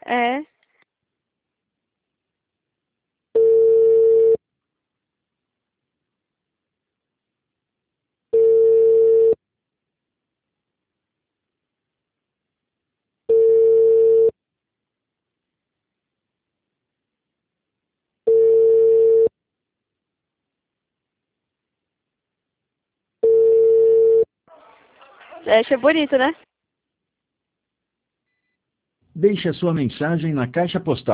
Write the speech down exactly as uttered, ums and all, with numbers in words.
É. Achei bonito, né? Deixe a sua mensagem na caixa postal.